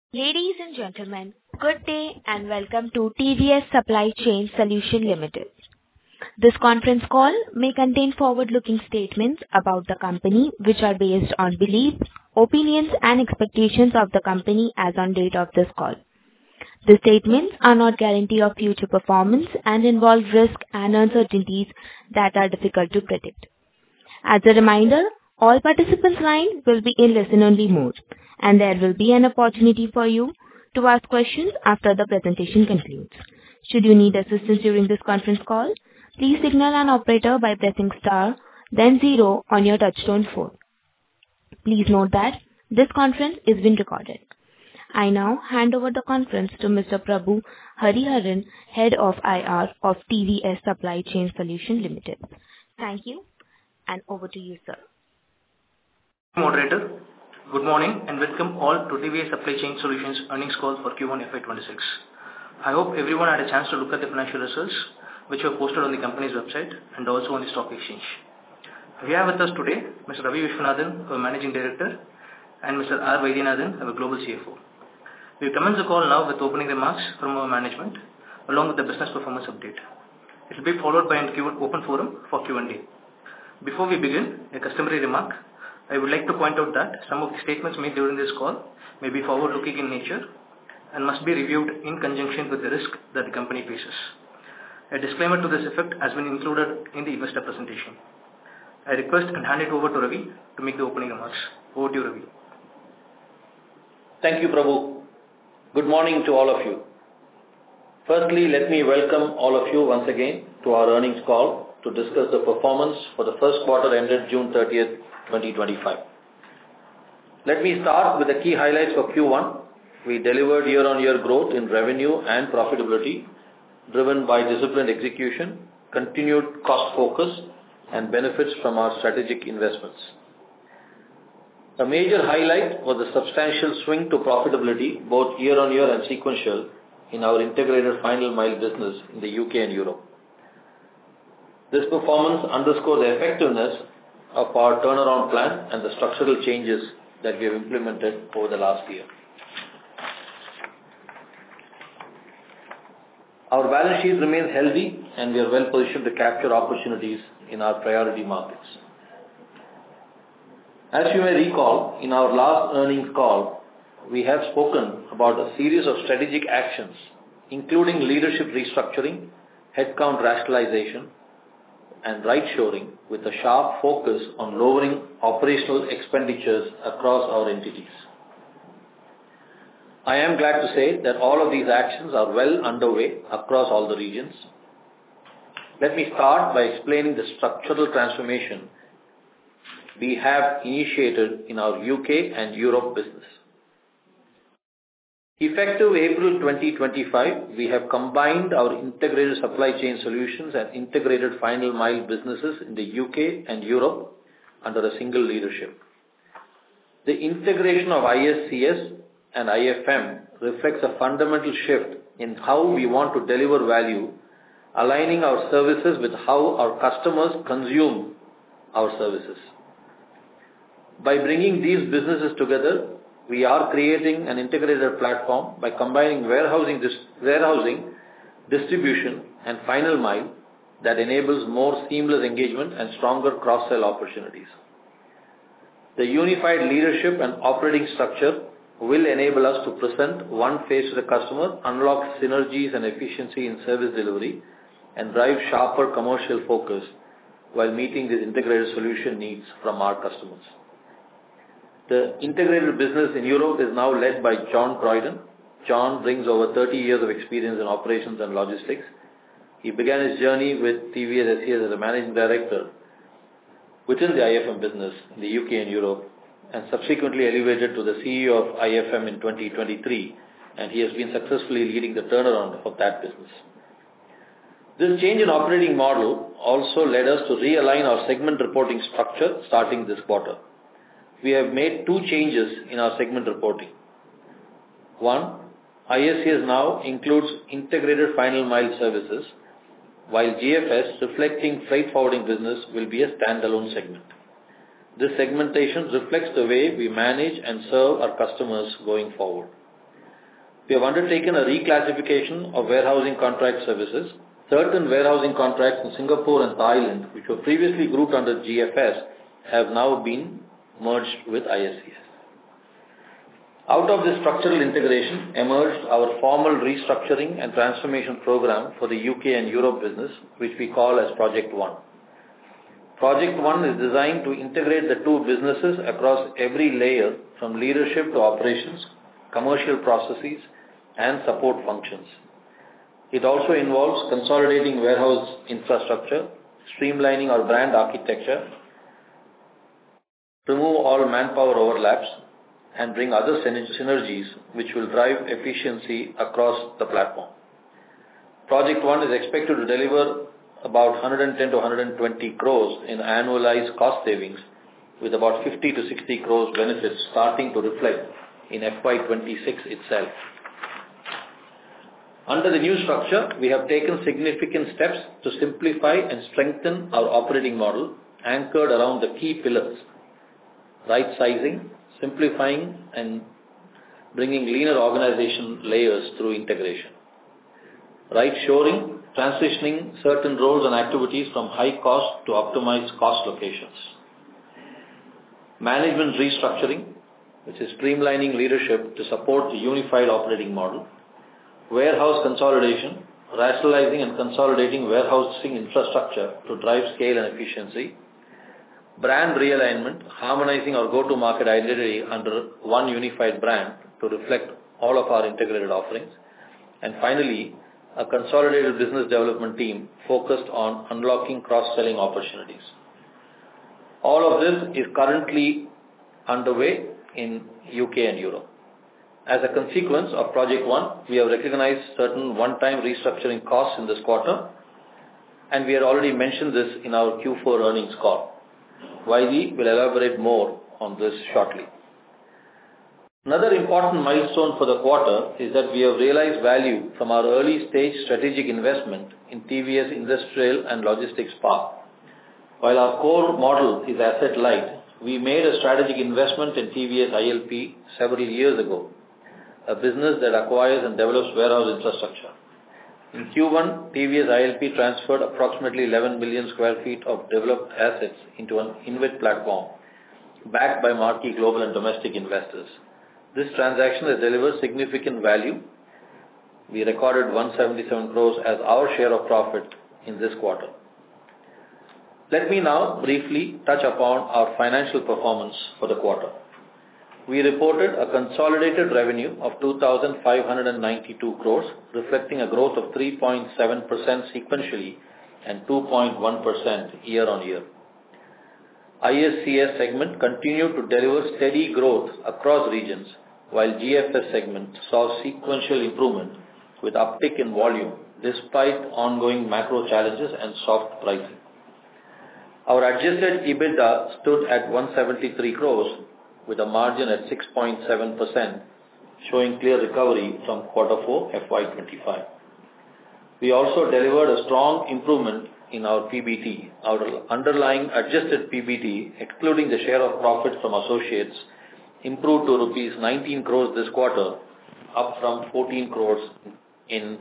Ladies and gentlemen, good day and welcome to TVS Supply Chain Solutions Limited. This conference call may contain forward-looking statements about the company, which are based on beliefs, opinions, and expectations of the company as on date of this call. The statements are not guarantee of future performance and involve risks and uncertainties that are difficult to predict. As a reminder, all participants' lines will be in listen-only mode, and there will be an opportunity for you to ask questions after the presentation concludes. Should you need assistance during this conference call, please signal an operator by pressing star, then 0 on your touchtone phone. Please note that this conference is being recorded. I now hand over the conference to Mr. Prabhu Hariharan, Head of IR of TVS Supply Chain Solutions Limited. Thank you, and over to you, sir. Moderator, good morning and welcome all to TVS Supply Chain Solutions earnings call for Q1 FY26. I hope everyone had a chance to look at the financial results which were posted on the company's website and also on the stock exchange. We have with us today Mr. Ravi Vishwanathan, our Managing Director, and Mr. R. Vaidyanathan, our Global CFO. We commence the call now with opening remarks from our management along with the business performance update. It will be followed by an open forum for Q&A. Before we begin, a customary remark. I would like to point out that some of the statements made during this call may be forward-looking in nature and must be reviewed in conjunction with the risk that the company faces. A disclaimer to this effect has been included in the investor presentation. I request and hand it over to Ravi to make the opening remarks. Over to you, Ravi. Thank you, Prabhu. Good morning to all of you. Firstly, let me welcome all of you once again to our earnings call to discuss the performance for the first quarter ended June 30th, 2025. Let me start with the key highlights for Q1. We delivered year-on-year growth in revenue and profitability driven by disciplined execution, continued cost focus, and benefits from our strategic investments. A major highlight was the substantial swing to profitability both year-on-year and sequential in our integrated final mile business in the UK and Europe. This performance underscores the effectiveness of our turnaround plan and the structural changes that we have implemented over the last year. Our balance sheet remains healthy and we are well positioned to capture opportunities in our priority markets. As you may recall, in our last earnings call, we have spoken about a series of strategic actions, including leadership restructuring, headcount rationalization, and right-shoring with a sharp focus on lowering operational expenditures across our entities. I am glad to say that all of these actions are well underway across all the regions. Let me start by explaining the structural transformation we have initiated in our UK and Europe business. Effective April 2025, we have combined our integrated supply chain solutions and integrated final mile businesses in the UK and Europe under a single leadership. The integration of ISCS and IFM reflects a fundamental shift in how we want to deliver value, aligning our services with how our customers consume our services. By bringing these businesses together, we are creating an integrated platform by combining warehousing, distribution, and final mile that enables more seamless engagement and stronger cross-sell opportunities. The unified leadership and operating structure will enable us to present one face to the customer, unlock synergies and efficiency in service delivery, and drive sharper commercial focus while meeting these integrated solution needs from our customers. The integrated business in Europe is now led by John Croydon. John brings over 30 years of experience in operations and logistics. He began his journey with TVS SCS as a managing director within the IFM business in the UK and Europe and subsequently elevated to the CEO of IFM in 2023, and he has been successfully leading the turnaround of that business. This change in operating model also led us to realign our segment reporting structure starting this quarter. We have made two changes in our segment reporting. One, ISCS now includes integrated final mile services, while GFS, reflecting freight forwarding business, will be a standalone segment. This segmentation reflects the way we manage and serve our customers going forward. we have undertaken a reclassification of warehousing contract services. Certain warehousing contracts in Singapore and Thailand, which were previously grouped under GFS, have now been merged with ISCS. Out of this structural integration emerged our formal restructuring and transformation program for the UK and Europe business, which we call as Project One. Project One is designed to integrate the two businesses across every layer from leadership to operations, commercial processes, and support functions. It also involves consolidating warehouse infrastructure, streamlining our brand architecture, remove all manpower overlaps, and bring other synergies which will drive efficiency across the platform. Project One is expected to deliver about 110 to 120 crores in annualized cost savings, with about 50 to 60 crores benefits starting to reflect in FY26 itself. Under the new structure, we have taken significant steps to simplify and strengthen our operating model anchored around the key pillars: right sizing, simplifying, and bringing leaner organization layers through integration. Right shoring, transitioning certain roles and activities from high cost to optimized cost locations. Management restructuring, which is streamlining leadership to support the unified operating model. Warehouse consolidation, rationalizing and consolidating warehousing infrastructure to drive scale and efficiency. Brand realignment, harmonizing our go-to-market identity under one unified brand to reflect all of our integrated offerings. And finally, a consolidated business development team focused on unlocking cross-selling opportunities. All of this is currently underway in UK and Europe. As a consequence of Project One, we have recognized certain one-time restructuring costs in this quarter, and we had already mentioned this in our Q4 earnings call. Vaidhi will elaborate more on this shortly. Another important milestone for the quarter is that we have realized value from our early stage strategic investment in TVS Industrial and Logistics Park. While our core model is asset light, we made a strategic investment in TVS ILP several years ago, a business that acquires and develops warehouse infrastructure. In Q1, TVS ILP transferred approximately 11 million square feet of developed assets into an InvIT platform backed by marquee global and domestic investors. This transaction has delivered significant value. We recorded 177 crores as our share of profit in this quarter. Let me now briefly touch upon our financial performance for the quarter. We reported a consolidated revenue of 2,592 crores, reflecting a growth of 3.7% sequentially and 2.1% year-on-year. ISCS segment continued to deliver steady growth across regions, while GFS segment saw sequential improvement with uptick in volume despite ongoing macro challenges and soft pricing. Our adjusted EBITDA stood at 173 crores with a margin at 6.7%, showing clear recovery from Q4 FY25. We also delivered a strong improvement in our PBT. Our underlying adjusted PBT, excluding the share of profit from associates, improved to rupees 19 crores this quarter, up from 14 crores in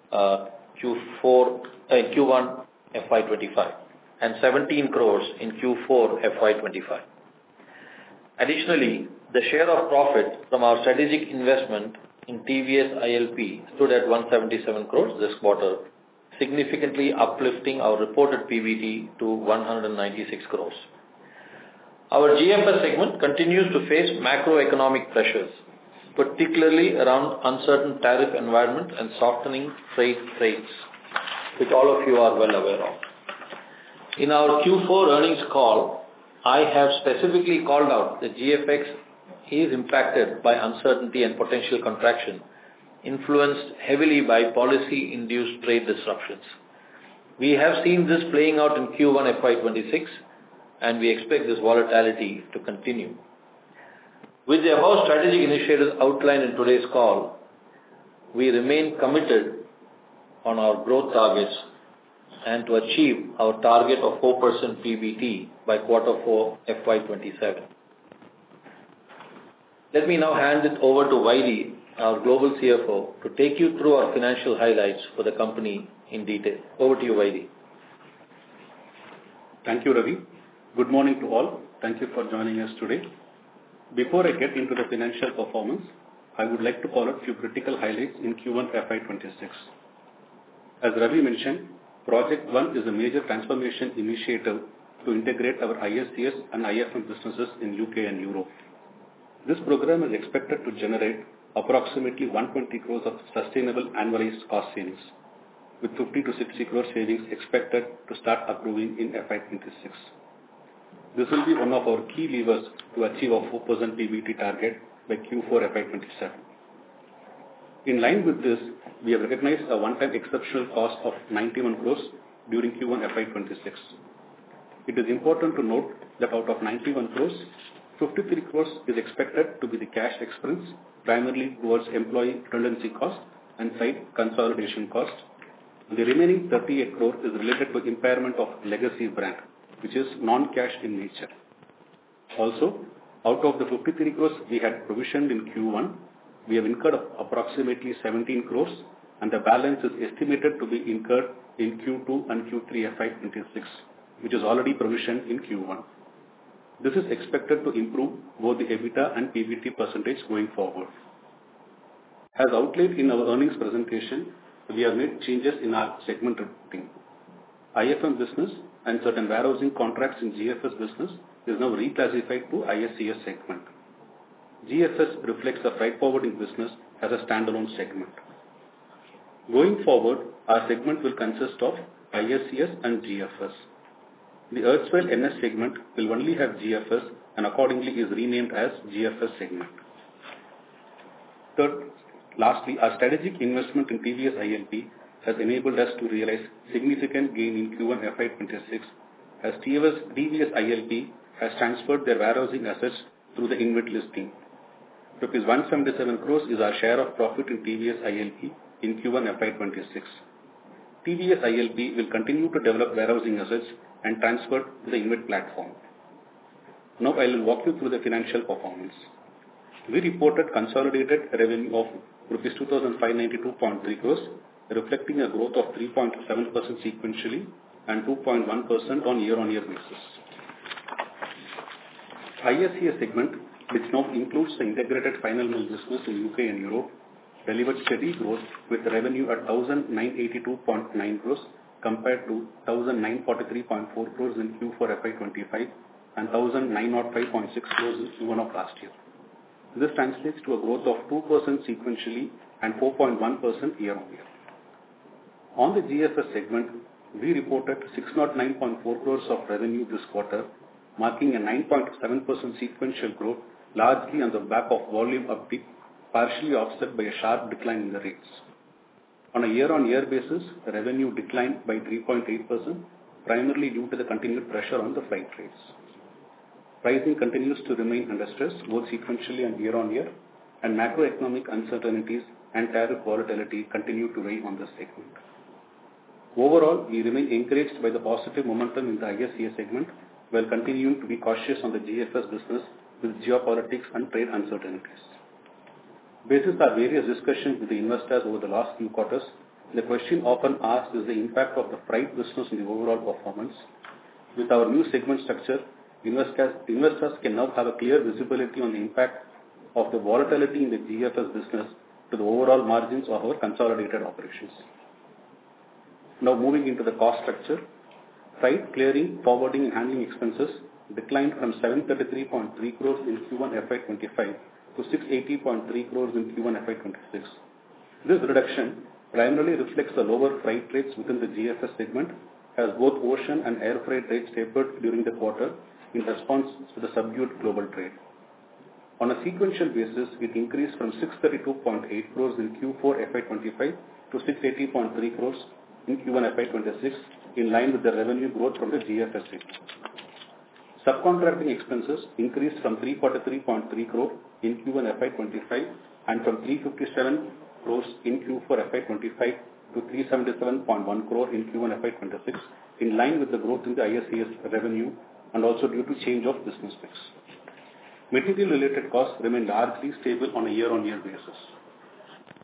Q1 FY25 and 17 crores in Q4 FY25. Additionally, the share of profit from our strategic investment in TVS ILP stood at 177 crores this quarter, significantly uplifting our reported PBT to 196 crores. Our GFS segment continues to face macroeconomic pressures, particularly around uncertain tariff environment and softening freight rates, which all of you are well aware of. In our Q4 earnings call, I have specifically called out that GFX is impacted by uncertainty and potential contraction, influenced heavily by policy-induced trade disruptions. We have seen this playing out in Q1 FY26, and we expect this volatility to continue. With the above strategic initiatives outlined in today's call, we remain committed on our growth targets and to achieve our target of 4% PBT by Q4 FY27. Let me now hand it over to Vaidhi our Global CFO, to take you through our financial highlights for the company in detail. Over to you, Vaidhi. Thank you, Ravi. Good morning to all. Thank you for joining us today. Before I get into the financial performance, I would like to call out a few critical highlights in Q1 FY26. As Ravi mentioned, Project One is a major transformation initiative to integrate our ISCS and IFM businesses in UK and Europe. This program is expected to generate approximately 120 crores of sustainable annualized cost savings, with 50 to 60 crore savings expected to start accruing in FY26. This will be one of our key levers to achieve our 4% PBT target by Q4 FY27. In line with this, we have recognized a one-time exceptional cost of 91 crores during Q1 FY26. It is important to note that out of 91 crores, 53 crores is expected to be the cash expense, primarily towards employee redundancy cost and site consolidation cost. The remaining 38 crore is related to impairment of legacy brand, which is non-cash in nature. Also, out of the 53 crores we had provisioned in Q1, we have incurred approximately 17 crores, and the balance is estimated to be incurred in Q2 and Q3 FY26, which is already provisioned in Q1. This is expected to improve both the EBITDA and PBT percentage going forward. As outlined in our earnings presentation, we have made changes in our segment reporting. IFM business and certain warehousing contracts in GFS business is now reclassified to ISCS segment. GFS reflects the freight forwarding business as a standalone segment. Going forward, our segment will consist of ISCS and GFS. The erstwhile NS segment will only have GFS and accordingly is renamed as GFS segment. Third, lastly, our strategic investment in TVS ILP has enabled us to realize significant gain in Q1 FY26 as TVS ILP has transferred their warehousing assets through the InvIT listing. Rupees 177 crores is our share of profit in TVS ILP in Q1 FY26. TVS ILP will continue to develop warehousing assets and transfer to the InvIT platform. Now I will walk you through the financial performance. We reported consolidated revenue of Rs 2,592.3 crores, reflecting a growth of 3.7% sequentially and 2.1% on year-on-year basis. ISCS segment, which now includes the integrated final mile business in UK and Europe, delivered steady growth with revenue at 1,982.9 crores compared to 1,943.4 crores in Q4 FY25 and 1,905.6 crores in Q1 of last year. This translates to a growth of 2% sequentially and 4.1% year-on-year. On the GFS segment, we reported 609.4 crores of revenue this quarter, marking a 9.7% sequential growth, largely on the back of volume uptick, partially offset by a sharp decline in the rates. On a year-on-year basis, revenue declined by 3.8%, primarily due to the continued pressure on the freight rates. Pricing continues to remain under stress, both sequentially and year-on-year, and macroeconomic uncertainties and tariff volatility continue to weigh on the segment. Overall, we remain encouraged by the positive momentum in the ISCS segment, while continuing to be cautious on the GFS business with geopolitics and trade uncertainties. Basis our various discussions with the investors over the last few quarters, the question often asked is the impact of the freight business in the overall performance. With our new segment structure, investors can now have a clear visibility on the impact of the volatility in the GFS business to the overall margins of our consolidated operations. Now moving into the cost structure, freight, clearing, forwarding and handling expenses declined from 733.3 crores in Q1 FY25 to 680.3 crores in Q1 FY26. This reduction primarily reflects the lower freight rates within the GFS segment, as both ocean and air freight rates tapered during the quarter in response to the subdued global trade. On a sequential basis, it increased from 632.8 crores in Q4 FY25 to 680.3 crores in Q1 FY26, in line with the revenue growth from the GFS segment. Subcontracting expenses increased from 343.3 crore in Q1 FY25 and from 357 crores in Q4 FY25 to 377.1 crore in Q1 FY26, in line with the growth in the ISCS revenue and also due to change of business mix. Material-related costs remain largely stable on a year-on-year basis.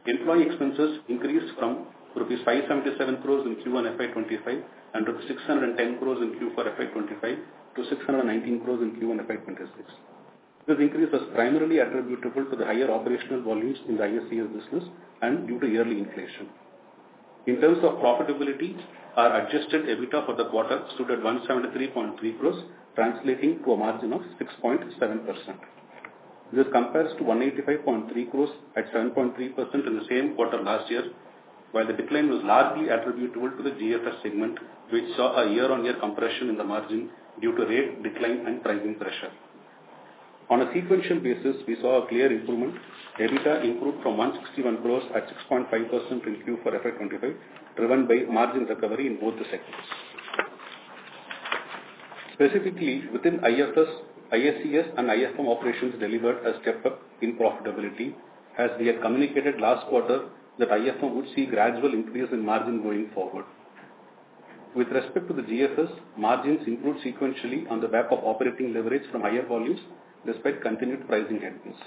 Employee expenses increased from rupees 577 crores in Q1 FY25 and rupees 610 crores in Q4 FY25 to 619 crores in Q1 FY26. This increase was primarily attributable to the higher operational volumes in the ISCS business and due to yearly inflation. In terms of profitability, our adjusted EBITDA for the quarter stood at 173.3 crores, translating to a margin of 6.7%. This compares to 185.3 crores at 7.3% in the same quarter last year, while the decline was largely attributable to the GFS segment, which saw a year-on-year compression in the margin due to rate decline and pricing pressure. On a sequential basis, we saw a clear improvement. EBITDA improved from 161 crores at 6.5% in Q4 FY25, driven by margin recovery in both the segments. Specifically, within ISCS and IFM operations delivered a step up in profitability, as we had communicated last quarter that IFM would see gradual increase in margin going forward. With respect to the GFS, margins improved sequentially on the back of operating leverage from higher volumes despite continued pricing headwinds.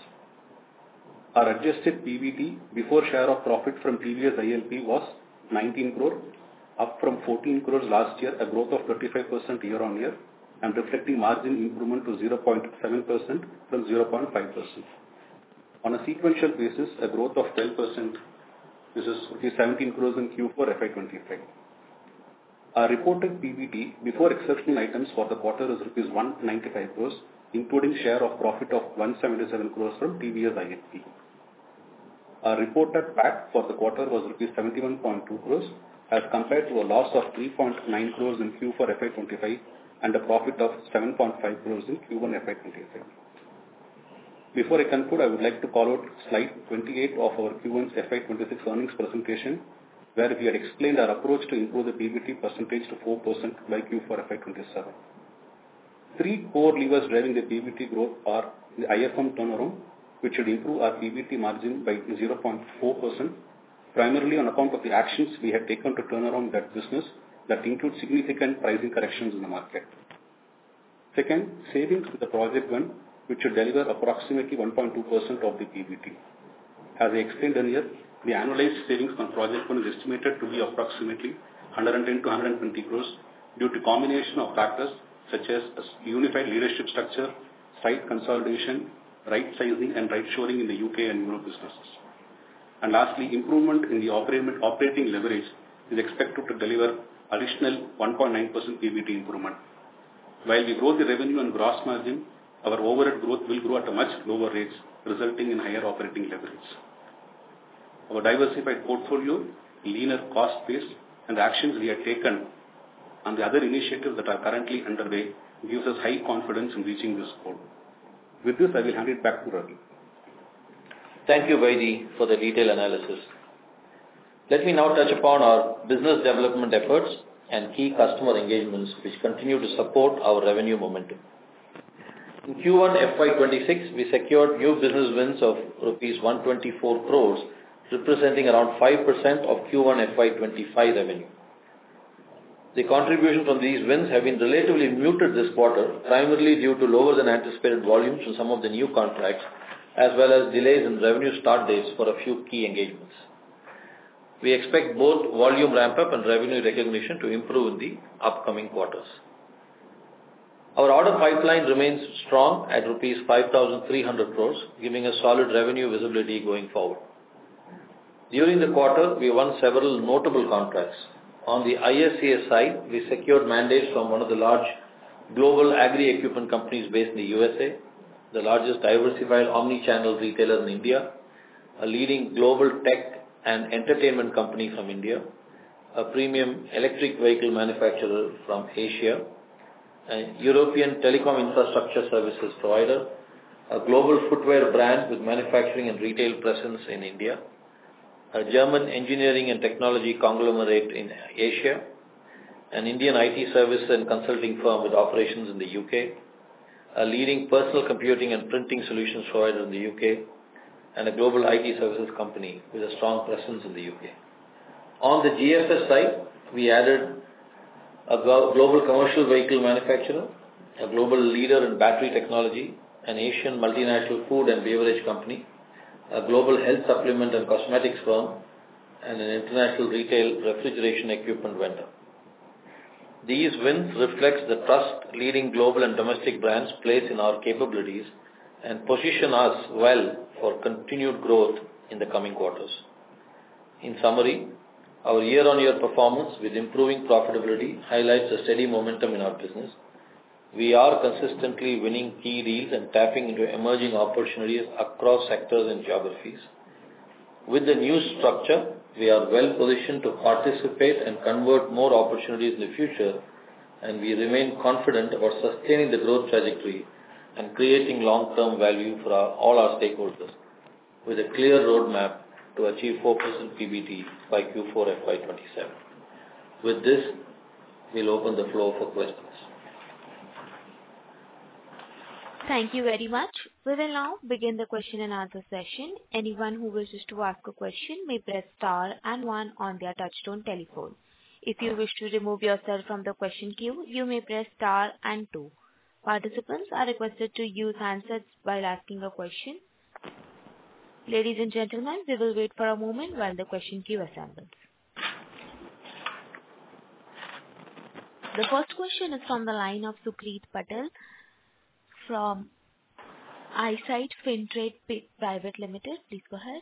Our adjusted PBT before share of profit from TVS ILP was 19 crore, up from 14 crores last year, a growth of 35% year-on-year, and reflecting margin improvement to 0.7% from 0.5%. On a sequential basis, a growth of 12%. This is 17 crores in Q4 FY25. Our reported PBT before exceptional items for the quarter is rupees 195 crores, including share of profit of 177 crores from TVS ILP. Our reported PAT for the quarter was rupees 71.2 crores as compared to a loss of 3.9 crores in Q4 FY25 and a profit of 7.5 crores in Q1 FY25. Before I conclude, I would like to call out slide 28 of our Q1 FY26 earnings presentation, where we had explained our approach to improve the PBT percentage to 4% by Q4 FY27. Three core levers driving the PBT growth are the IFM turnaround, which should improve our PBT margin by 0.4%, primarily on account of the actions we had taken to turn around that business that include significant pricing corrections in the market. Second, savings with the Project One, which should deliver approximately 1.2% of the PBT. As I explained earlier, the annualized savings from Project One is estimated to be approximately 110 to 120 crores due to combination of factors such as unified leadership structure, site consolidation, right sizing and right shoring in the UK and Europe businesses. And lastly, improvement in the operating leverage is expected to deliver additional 1.9% PBT improvement. While we grow the revenue and gross margin, our overhead growth will grow at a much lower rates, resulting in higher operating leverage. Our diversified portfolio, leaner cost base, and the actions we have taken and the other initiatives that are currently underway gives us high confidence in reaching this goal. With this, I will hand it back to Ravi. Thank you, Vaidi, for the detailed analysis. Let me now touch upon our business development efforts and key customer engagements which continue to support our revenue momentum. In Q1 FY26, we secured new business wins of Rs 124 crores, representing around 5% of Q1 FY25 revenue. The contribution from these wins have been relatively muted this quarter, primarily due to lower than anticipated volumes from some of the new contracts, as well as delays in revenue start dates for a few key engagements. We expect both volume ramp-up and revenue recognition to improve in the upcoming quarters. Our order pipeline remains strong at Rs 5,300 crores, giving us solid revenue visibility going forward. During the quarter, we won several notable contracts. On the ISCS side, we secured mandates from one of the large global agri-equipment companies based in the USA, the largest diversified omni-channel retailer in India, a leading global tech and entertainment company from India, a premium electric vehicle manufacturer from Asia, a European telecom infrastructure services provider, a global footwear brand with manufacturing and retail presence in India, a German engineering and technology conglomerate in Asia, an Indian IT service and consulting firm with operations in the UK, a leading personal computing and printing solutions provider in the UK, and a global IT services company with a strong presence in the UK. On the GFS side, we added a global commercial vehicle manufacturer, a global leader in battery technology, an Asian multinational food and beverage company, a global health supplement and cosmetics firm, and an international retail refrigeration equipment vendor. These wins reflect the trust leading global and domestic brands place in our capabilities and position us well for continued growth in the coming quarters. In summary, our year-on-year performance with improving profitability highlights a steady momentum in our business. We are consistently winning key deals and tapping into emerging opportunities across sectors and geographies. With the new structure, we are well positioned to participate and convert more opportunities in the future, and we remain confident about sustaining the growth trajectory and creating long-term value for all our stakeholders, with a clear roadmap to achieve 4% PBT by Q4 FY27. With this, we'll open the floor for questions. Thank you very much. We will now begin the question and answer session. Anyone who wishes to ask a question may press star and one on their touchtone telephone. If you wish to remove yourself from the question queue, you may press star and two. Participants are requested to use handsets while asking a question. Ladies and gentlemen, we will wait for a moment while the question queue assembles. The first question is from the line of Sukrit Patel from Eyesight Fintrade Private Limited. Please go ahead.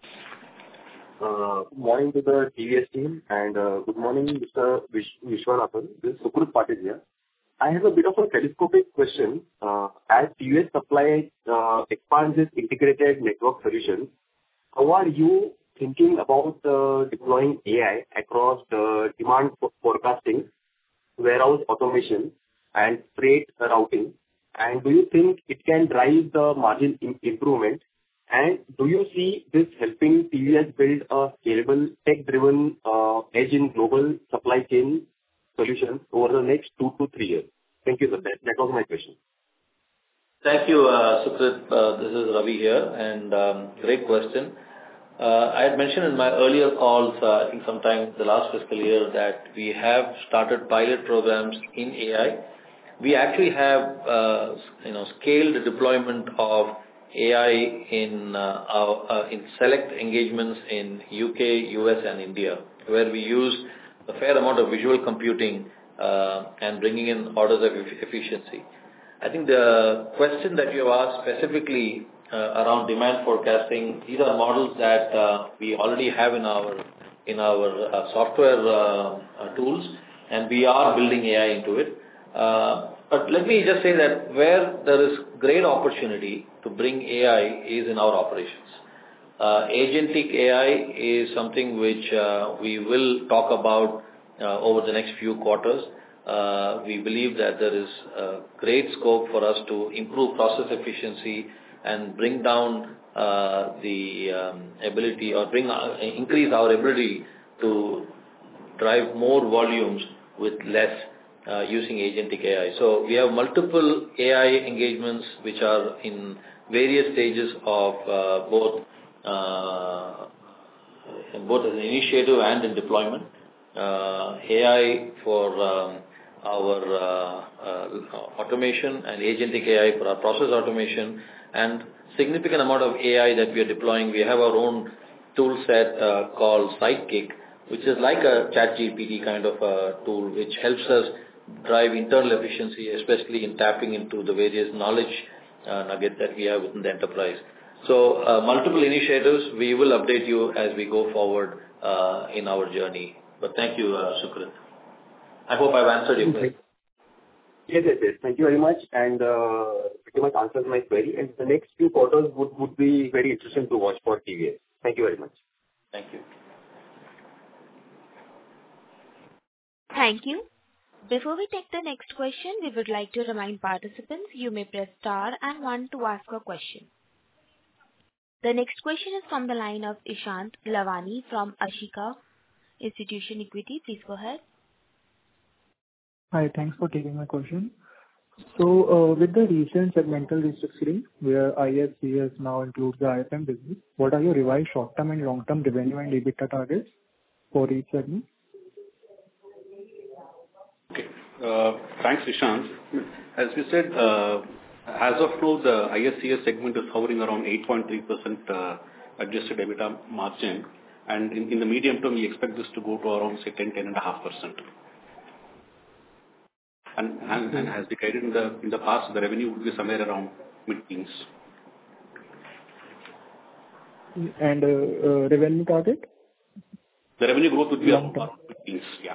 Morning to the TVS team and good morning, Mr. Vishwanathan. This is Sukrit Patel here. I have a bit of a telescopic question. As TVS Supply expands its integrated network solutions, how are you thinking about deploying AI across the demand forecasting, warehouse automation, and freight routing? And do you think it can drive the margin improvement? And do you see this helping TVS build a scalable, tech-driven edge in global supply chain solutions over the next 2 to 3 years? Thank you, sir. That was my question. Thank you, Sukrit. This is Ravi here, and great question. I had mentioned in my earlier calls, I think sometime the last fiscal year, that we have started pilot programs in AI. We actually have, scaled the deployment of AI in select engagements in UK, US, and India, where we use a fair amount of visual computing and bringing in orders of efficiency. I think the question that you have asked specifically around demand forecasting, these are models that we already have in our software tools, and we are building AI into it. But let me just say that where there is great opportunity to bring AI is in our operations. Agentic AI is something which we will talk about over the next few quarters. We believe that there is great scope for us to improve process efficiency and bring down the ability or increase our ability to drive more volumes with less using agentic AI. So we have multiple AI engagements which are in various stages of both as an initiative and in deployment. AI for our automation and agentic AI for our process automation, and significant amount of AI that we are deploying. We have our own tool set called Sidekick, which is like a ChatGPT kind of a tool which helps us drive internal efficiency, especially in tapping into the various knowledge nuggets that we have within the enterprise. So multiple initiatives, we will update you as we go forward in our journey. But thank you, Sukrit. I hope I've answered your question. Yes. Thank you very much, and pretty much answers my query. And the next few quarters would be very interesting to watch for TVS. Thank you very much. Thank you. Thank you. Before we take the next question, we would like to remind participants you may press star and one to ask a question. The next question is from the line of Ishant Lavani from Ashika Institutional Equity. Please go ahead. Hi, thanks for taking my question. So, with the recent segmental restructuring, where ISCS now includes the IFM business, what are your revised short-term and long-term revenue and EBITDA targets for each segment? Okay. Thanks, Ishant. As we said, As of now, the ISCS segment is hovering around 8.3% adjusted EBITDA margin, and in the medium term, we expect this to go to around, say, 10.5%. And as we guided in the past, the revenue would be somewhere around mid-teens. And revenue target? The revenue growth would be around mid-teens, yeah.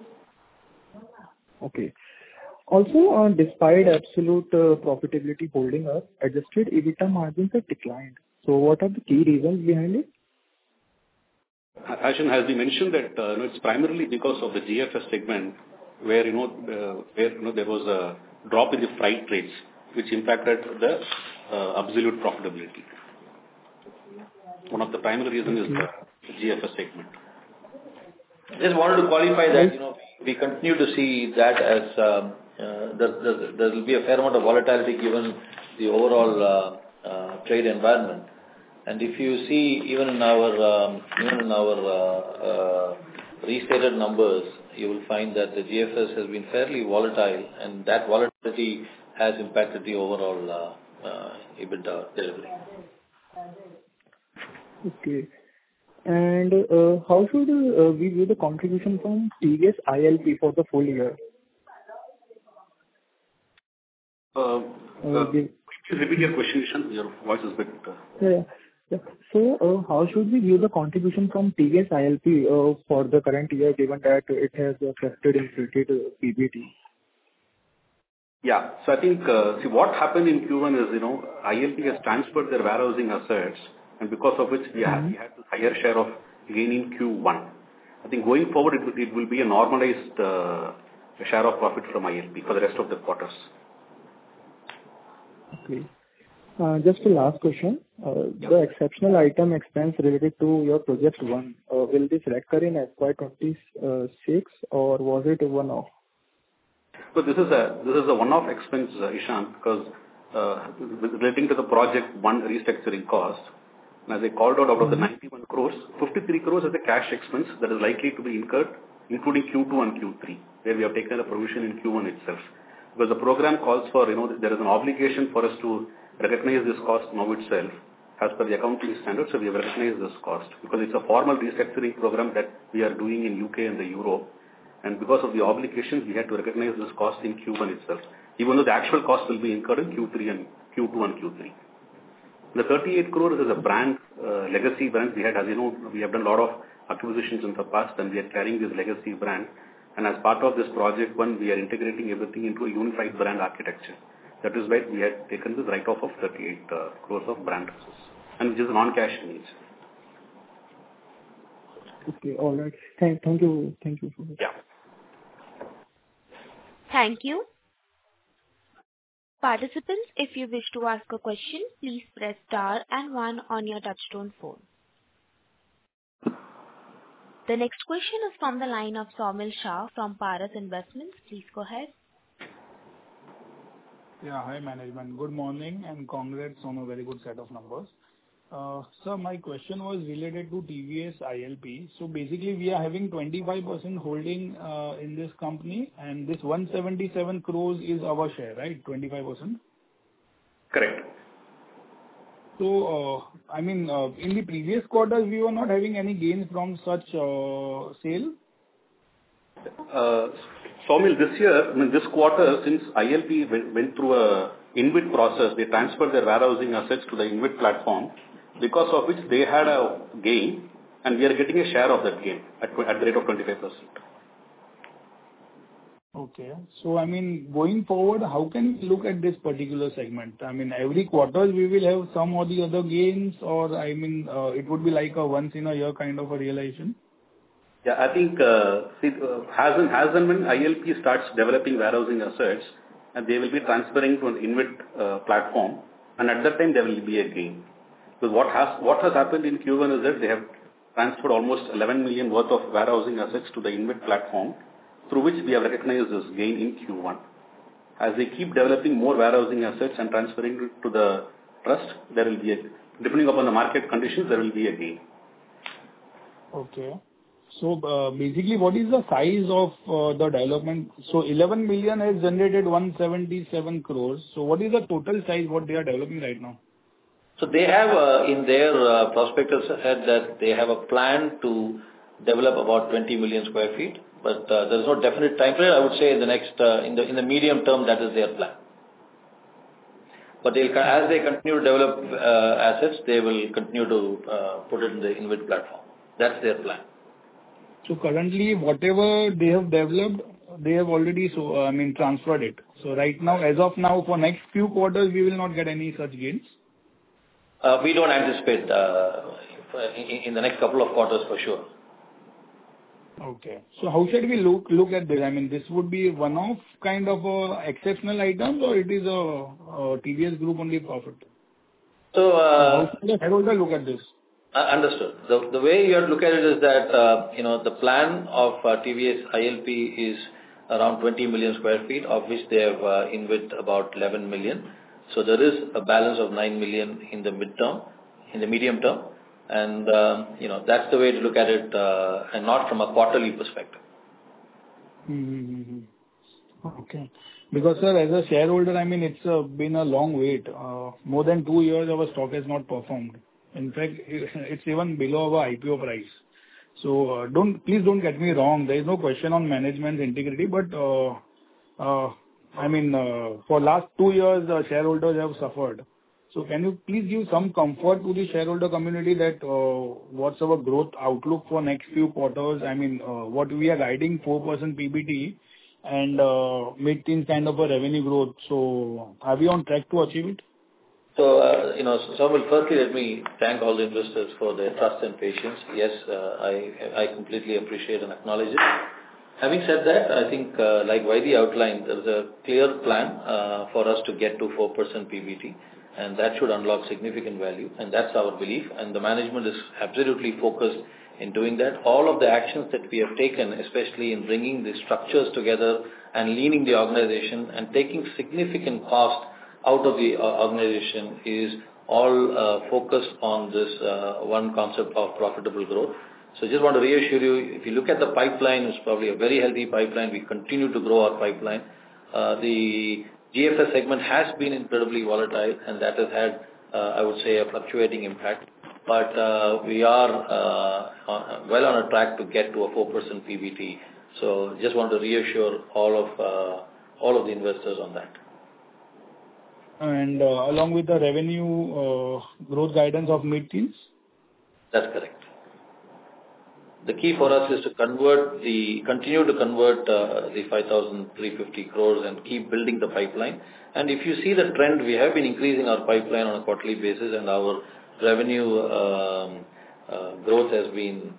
Okay. Also, despite absolute profitability holding up, adjusted EBITDA margins have declined. So what are the key reasons behind it? Ashen, as we mentioned that it's primarily because of the GFS segment where there was a drop in the freight rates which impacted the absolute profitability. One of the primary reasons is the GFS segment. Just wanted to qualify that we continue to see that as there will be a fair amount of volatility given the overall trade environment. And if you see even in our restated numbers, you will find that the GFS has been fairly volatile, and that volatility has impacted the overall EBITDA delivery. Okay. And how should we view the contribution from TVS ILP for the full year? Please repeat your question, Ishan. Your voice is a bit... Yeah. So, how should we view the contribution from TVS ILP for the current year, given that it has affected inflated PBT? Yeah. So I think, see what happened in Q1 is, ILP has transferred their warehousing assets, and because of which we had this higher share of gain in Q1. I think going forward, it will be a normalized share of profit from ILP for the rest of the quarters. Okay. Just a last question. The exceptional item expense related to your project one, will this recur in FY26 or was it a one-off? So this is a one-off expense, Ishan, because relating to the project one restructuring cost, and as I called out of the 91 crores, 53 crores is a cash expense that is likely to be incurred, including Q2 and Q3, where we have taken a provision in Q1 itself. Because the program calls for, there is an obligation for us to recognize this cost now itself as per the accounting standards, so we have recognized this cost because it's a formal restructuring program that we are doing in UK and the Europe, and because of the obligations, we had to recognize this cost in Q1 itself, even though the actual cost will be incurred in Q2 and Q3. The 38 crores is a brand, legacy brand. We had, as you know, we have done a lot of acquisitions in the past, and we are carrying this legacy brand. And as part of this project one, we are integrating everything into a unified brand architecture. That is why we had taken this write-off of 38 crores of brand losses, and which is non-cash in nature. Okay, all right. Thank you for that. Yeah. Thank you. Participants, if you wish to ask a question, please press star and 1 on your touchtone phone. The next question is from the line of Saumil Shah from Paras Investments. Please go ahead. Yeah, hi management. Good morning and congrats on a very good set of numbers. Sir, my question was related to TVS ILP. So basically, we are having 25% holding in this company, and this 177 crores is our share, right? 25%? Correct. So, in the previous quarters, we were not having any gains from such sale? Saumil, this year, this quarter, since ILP went through a InvIT process, they transferred their warehousing assets to the InvIT platform, because of which they had a gain, and we are getting a share of that gain at the rate of 25%. Okay. So, going forward, how can we look at this particular segment? Every quarter we will have some or the other gains, or, it would be like a once in a year kind of a realization? Yeah, I think, as and when ILP starts developing warehousing assets, and they will be transferring to an InvIT platform, and at that time there will be a gain. Because what has happened in Q1 is that they have transferred almost 11 million worth of warehousing assets to the InvIT platform, through which we have recognized this gain in Q1. As they keep developing more warehousing assets and transferring it to the trust, there will be depending upon the market conditions, there will be a gain. Okay. So basically, what is the size of the development? So 11 million has generated 177 crores. So what is the total size what they are developing right now? So they have in their prospectus said that they have a plan to develop about 20 million square feet, but there is no definite time frame. I would say in the next in the medium term, that is their plan. But as they continue to develop assets, they will continue to put it in the InvIT platform. That's their plan. So currently, whatever they have developed, they have already transferred it. So right now, as of now, for next few quarters, we will not get any such gains. We don't anticipate in the next couple of quarters for sure. Okay. So how should we look at this? I mean, this would be one-off kind of exceptional items, or it is a TVS Group only profit? So how should the shareholder look at this? Understood. The way you have to look at it is that, the plan of TVS ILP is around 20 million square feet, of which they have InvIT about 11 million. So there is a balance of 9 million in the medium term. And, that's the way to look at it, and not from a quarterly perspective. Okay. Because, sir, as a shareholder, I mean, it's been a long wait. More than 2 years, our stock has not performed. In fact, it's even below our IPO price. So please don't get me wrong. There is no question on management's integrity, but for last 2 years, the shareholders have suffered. So can you please give some comfort to the shareholder community that what's our growth outlook for next few quarters? I mean, what we are guiding 4% PBT and mid-teens kind of a revenue growth. So are we on track to achieve it? So, Samuel, firstly, let me thank all the investors for their trust and patience. Yes, I completely appreciate and acknowledge it. Having said that, I think, like Vaidhi outlined, there is a clear plan for us to get to 4% PBT, and that should unlock significant value, and that's our belief, and the management is absolutely focused in doing that. All of the actions that we have taken, especially in bringing the structures together and leaning the organization and taking significant cost out of the organization, is all focused on this one concept of profitable growth. So just want to reassure you, if you look at the pipeline, it's probably a very healthy pipeline. We continue to grow our pipeline. The GFS segment has been incredibly volatile, and that has had, I would say, a fluctuating impact. But we are well on a track to get to a 4% PBT. So just want to reassure all of the investors on that. And along with the revenue growth guidance of mid-teens? That's correct. The key for us is to continue to convert the 5,350 crores and keep building the pipeline. And if you see the trend, we have been increasing our pipeline on a quarterly basis, and our revenue growth has been,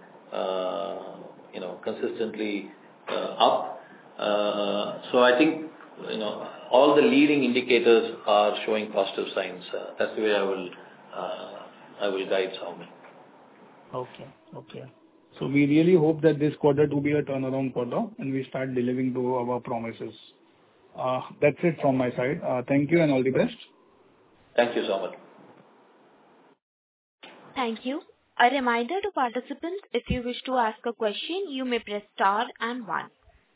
consistently up. So I think, all the leading indicators are showing positive signs. That's the way I will guide Saumil. Okay. So we really hope that this quarter to be a turnaround quarter and we start delivering to our promises. That's it from my side. Thank you and all the best. Thank you so much. Thank you. A reminder to participants, if you wish to ask a question, you may press star and 1.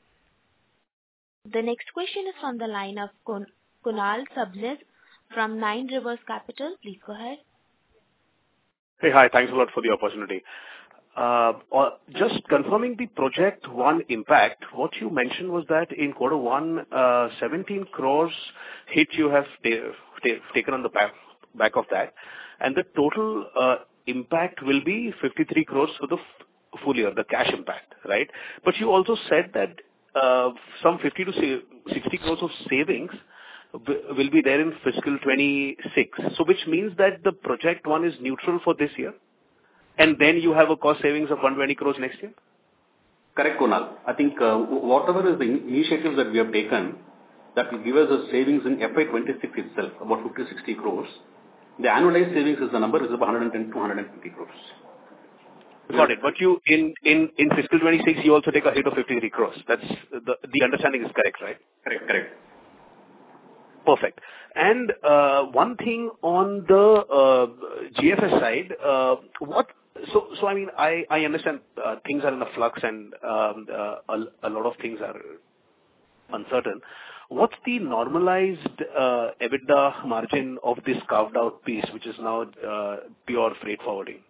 The next question is from the line of Kunal Sabnis from Nine Rivers Capital. Please go ahead. Hey, hi. Thanks a lot for the opportunity. Just confirming the Project One impact, what you mentioned was that in quarter one, 17 crores hit you have taken on the back of that, and the total impact will be 53 crores for the full year, the cash impact, right? But you also said that some 50 to 60 crores of savings will be there in fiscal 26. So which means that the Project One is neutral for this year? And then you have a cost savings of 120 crores next year? Correct, Kunal. I think whatever is the initiatives that we have taken, that will give us a savings in FY26 itself, about 50-60 crores. The annualized savings is the number is about 110 to 150 crores. Got it. But you in fiscal 26, you also take a hit of 53 crores. That's the understanding is correct, right? Correct. Perfect. And one thing on the GFS side, what So I mean, I understand things are in a flux and a lot of things are uncertain. What's the normalized EBITDA margin of this carved out piece, which is now pure freight forwarding?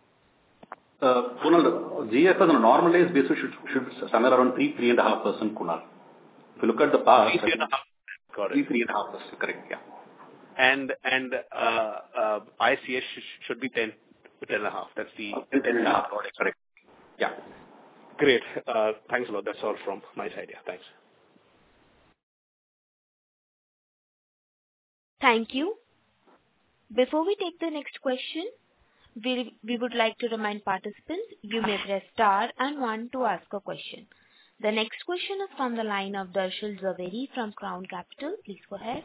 Kunal, GFS on a normalized basis should somewhere around 3.5%, Kunal. If you look at the past, 3.5%. Got it. 3.5%, correct, yeah. And ICS should be 10.5. That's the 10.5, correct. Yeah. Great. Thanks a lot. That's all from my side. Yeah, thanks. Thank you. Before we take the next question, we would like to remind participants you may press star and 1 to ask a question. The next question is from the line of Darshil Zaveri from Crown Capital. Please go ahead.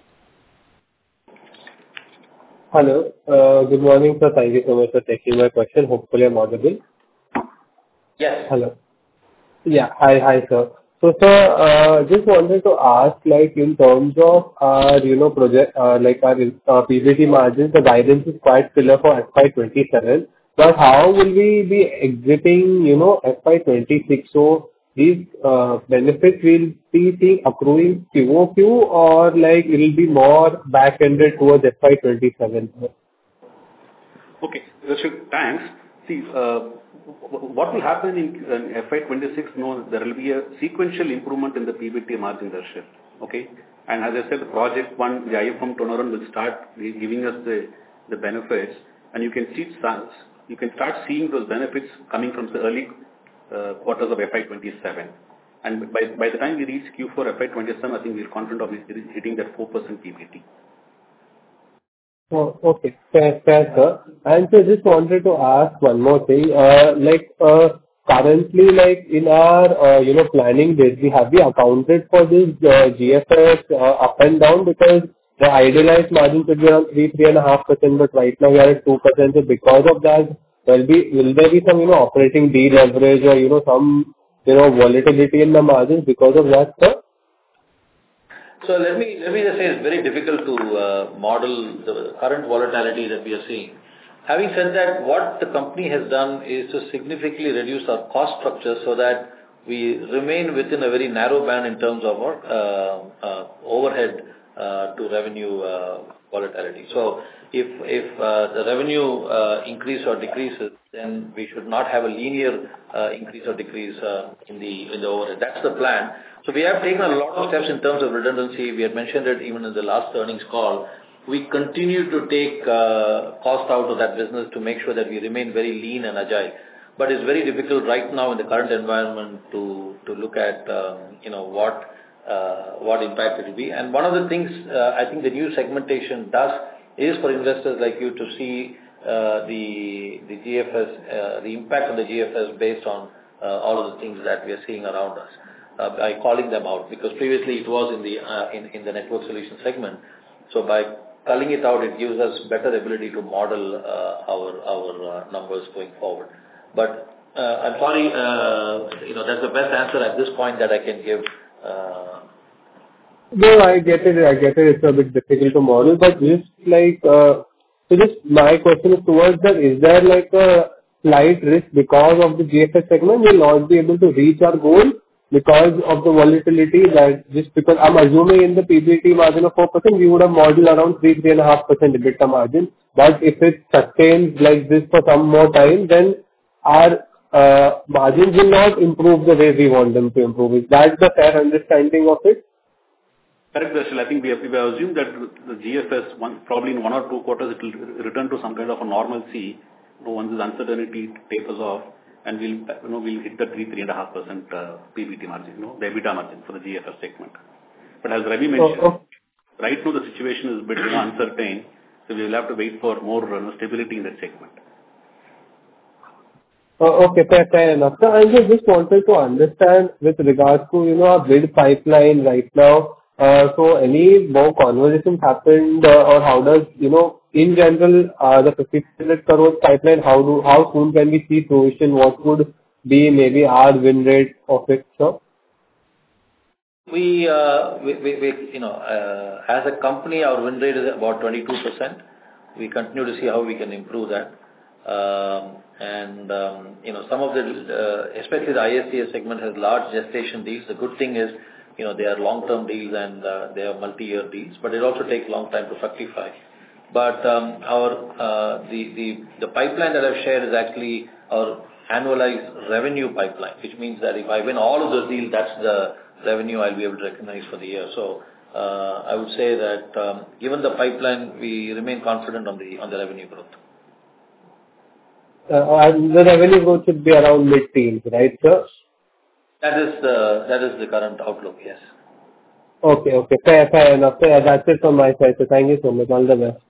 Hello. Good morning, sir. Thank you so much for taking my question. Hopefully, I'm audible. Yes. Hello. Yeah. Hi, sir. So, sir, just wanted to ask, like, in terms of our, project, like our PBT margins, the guidance is quite similar for FY27. But how will we be exiting, FY26? So, these benefits will be seeing accruing QOQ, or like it will be more back-ended towards FY27? Okay. Thanks. See, what will happen in FY26? There will be a sequential improvement in the PBT margin, Darshil. Okay. And as I said, project one, the IFM turnaround will start giving us the benefits, and you can start seeing those benefits coming from the early quarters of FY27. And by the time we reach Q4 FY27, I think we're confident of hitting that 4% PBT. Oh, okay. Fair, sir. And so just wanted to ask one more thing. Currently, like in our, planning days, have we accounted for this GFS up and down? Because the idealized margin should be around 3.5%, but right now we are at 2%. So because of that, will there be some, operating deleverage or, some, volatility in the margins because of that, sir? So let me just say it's very difficult to model the current volatility that we are seeing. Having said that, what the company has done is to significantly reduce our cost structure so that we remain within a very narrow band in terms of our overhead to revenue volatility. So if the revenue increase or decreases, then we should not have a linear increase or decrease in the overhead. That's the plan. So we have taken a lot of steps in terms of redundancy. We had mentioned it even in the last earnings call. We continue to take cost out of that business to make sure that we remain very lean and agile. But it's very difficult right now in the current environment to look at what impact it will be. And one of the things I think the new segmentation does is for investors like you to see the GFS, the impact on the GFS based on all of the things that we are seeing around us. By calling them out, because previously it was in the network solution segment. So by culling it out, it gives us better ability to model our numbers going forward. But I'm sorry, that's the best answer at this point that I can give. No, I get it. It's a bit difficult to model, but just like, so just my question is towards that, is there like a slight risk because of the GFS segment we'll not be able to reach our goal because of the volatility, that just because I'm assuming in the PBT margin of 4%, we would have modeled around 3.5% EBITDA margin. But if it sustains like this for some more time, then our margins will not improve the way we want them to improve. Is that the fair understanding of it? Correct, Darshil. I think we have assumed that the GFS, probably in 1 or 2 quarters, it will return to some kind of a normalcy once this uncertainty tapers off, and we'll hit the 3.5% PBT margin, the EBITDA margin for the GFS segment. But as Ravi mentioned, right now the situation is a bit uncertain, so we will have to wait for more stability in that segment. Okay, fair enough. So I just wanted to understand with regards to our bid pipeline right now. So any more conversations happened, or how does in general the 50 crore pipeline? How soon can we see fruition? What would be maybe our win rate of it, sir? We as a company, our win rate is about 22%. We continue to see how we can improve that. And, some of the, especially the ISCS segment has large gestation deals. The good thing is, they are long-term deals and they are multi-year deals, but it also takes a long time to fructify. But the pipeline that I've shared is actually our annualized revenue pipeline, which means that if I win all of those deals, that's the revenue I'll be able to recognize for the year. So I would say that given the pipeline, we remain confident on the revenue growth. The revenue growth should be around mid-teens, right, sir? That is the current outlook, yes. Okay. Fair enough. That's it from my side. So thank you so much. All the best.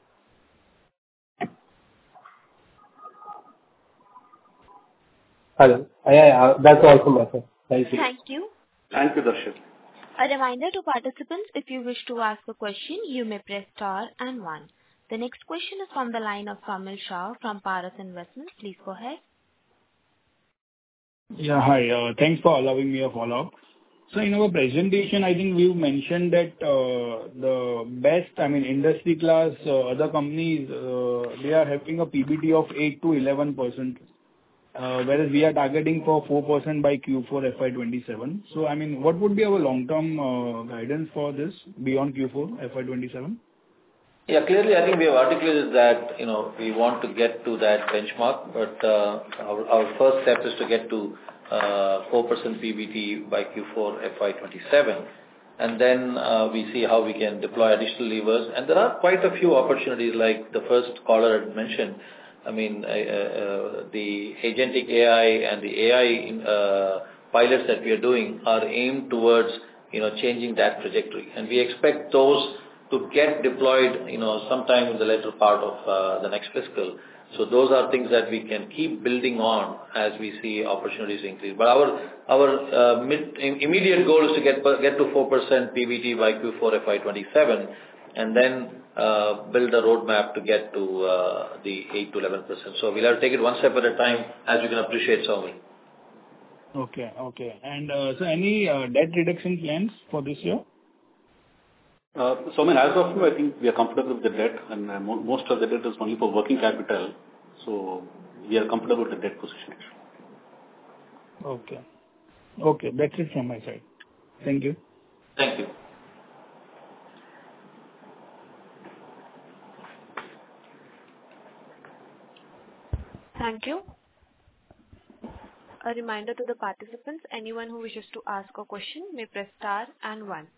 Hello. Yeah, that's all from my side. Thank you. Thank you. Thank you, Darshit. A reminder to participants, if you wish to ask a question, you may press star and 1. The next question is from the line of Kamil Shah from Paras Investments. Please go ahead. Yeah, hi. Thanks for allowing me a follow-up. So in our presentation, I think we mentioned that the best, industry class, other companies, they are having a PBT of 8 to 11%, whereas we are targeting for 4% by Q4 FY27. So, what would be our long-term guidance for this beyond Q4 FY27? Yeah, clearly, I think we have articulated that, we want to get to that benchmark, but our first step is to get to 4% PBT by Q4 FY27, and then we see how we can deploy additional levers. And there are quite a few opportunities, like the first caller had mentioned. The agentic AI and the AI pilots that we are doing are aimed towards, changing that trajectory. And we expect those to get deployed, sometime in the later part of the next fiscal. So those are things that we can keep building on as we see opportunities increase. But our immediate goal is to get to 4% PBT by Q4 FY27, and then build a roadmap to get to the 8 to 11%. So we'll have to take it one step at a time, as you can appreciate, Soumi. Okay. And so any debt reduction plans for this year? So, as of now, I think we are comfortable with the debt, and most of the debt is only for working capital. So we are comfortable with the debt position. Okay. That's it from my side. Thank you. Thank you. Thank you. A reminder to the participants, anyone who wishes to ask a question may press star and 1.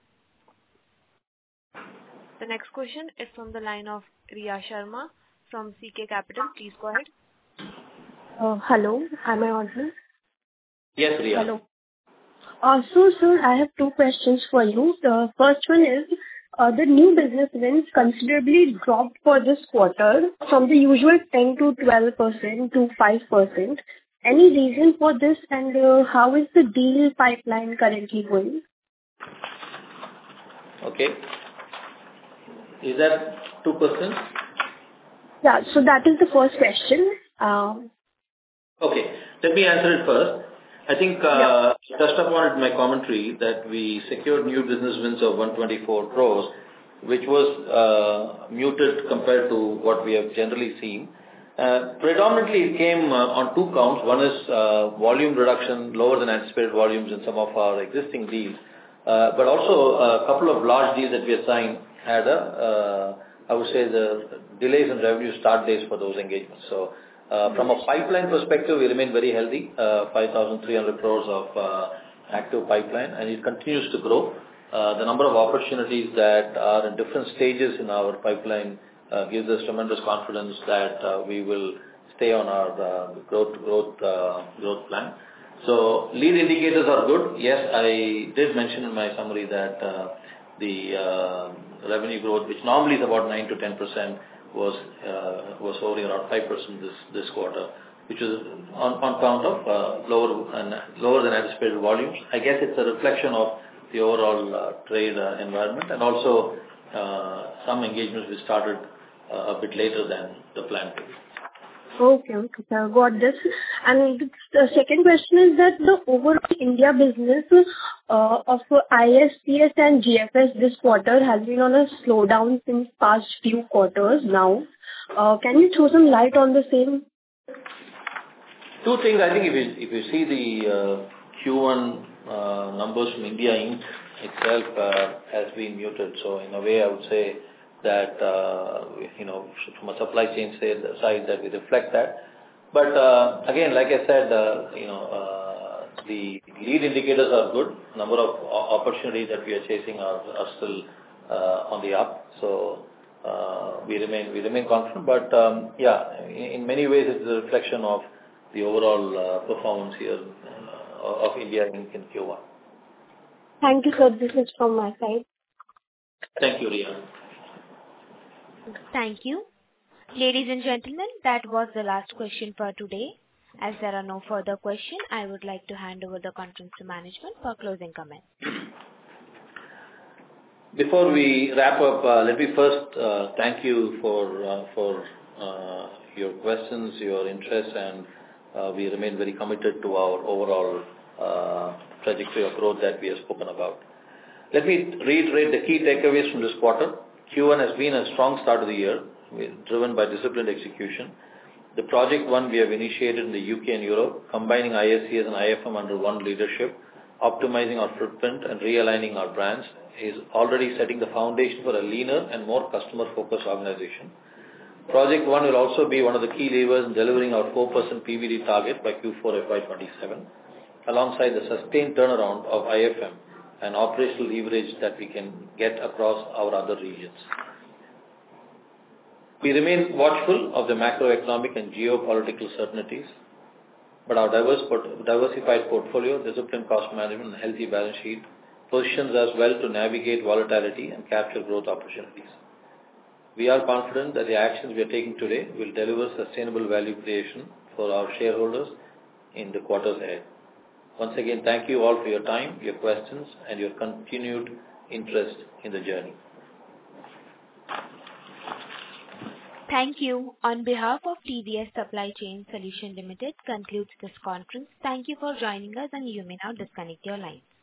The next question is from the line of Riya Sharma from CK Capital. Please go ahead. Hello, am I audible? Yes, Riya. Hello. So, sir, I have 2 questions for you. The first one is, the new business wins considerably dropped for this quarter from the usual 10 to 12% to 5%. Any reason for this, and how is the deal pipeline currently going? Okay. Is that 2%? Yeah, so that is the first question. Okay, let me answer it first. I think touched upon it in my commentary that we secured new business wins of 124 crores, which was muted compared to what we have generally seen. Predominantly, it came on 2 counts. One is volume reduction, lower than anticipated volumes in some of our existing deals, but also a couple of large deals that we assigned had I would say, the delays in revenue start dates for those engagements. So, from a pipeline perspective, we remain very healthy, 5,300 crores of active pipeline, and it continues to grow. The number of opportunities that are in different stages in our pipeline gives us tremendous confidence that we will stay on our growth plan. So, lead indicators are good. Yes, I did mention in my summary that the revenue growth, which normally is about 9 to 10%, was only around 5% this quarter, which is on account of lower than anticipated volumes. I guess it's a reflection of the overall trade environment, and also some engagements we started a bit later than the plan to. Okay, sir, got this. And the second question is that the overall India business of ISCS and GFS this quarter has been on a slowdown since past few quarters now. Can you throw some light on the same? Two things. I think if you see the Q1 numbers from India Inc. itself has been muted. So in a way, I would say that from a supply chain side that we reflect that. But again, like I said, the lead indicators are good. Number of opportunities that we are chasing are still on the up. So we remain confident. But in many ways, it's a reflection of the overall performance here of India in Q1. Thank you, sir. This is from my side. Thank you, Riya. Thank you. Ladies and gentlemen, that was the last question for today. As there are no further questions, I would like to hand over the conference to management for closing comments. Before we wrap up, let me first thank you for your questions, your interest, and we remain very committed to our overall trajectory of growth that we have spoken about. Let me reiterate the key takeaways from this quarter. Q1 has been a strong start of the year, driven by disciplined execution. The Project One we have initiated in the UK and Europe, combining ISCS and IFM under one leadership, optimizing our footprint and realigning our brands, is already setting the foundation for a leaner and more customer-focused organization. Project One will also be one of the key levers in delivering our 4% PBD target by Q4 FY27, alongside the sustained turnaround of IFM and operational leverage that we can get across our other regions. We remain watchful of the macroeconomic and geopolitical certainties, but our diversified portfolio, disciplined cost management, and healthy balance sheet positions us well to navigate volatility and capture growth opportunities. We are confident that the actions we are taking today will deliver sustainable value creation for our shareholders in the quarters ahead. Once again, thank you all for your time, your questions, and your continued interest in the journey. Thank you. On behalf of TVS Supply Chain Solutions Limited, concludes this conference. Thank you for joining us, and you may now disconnect your lines.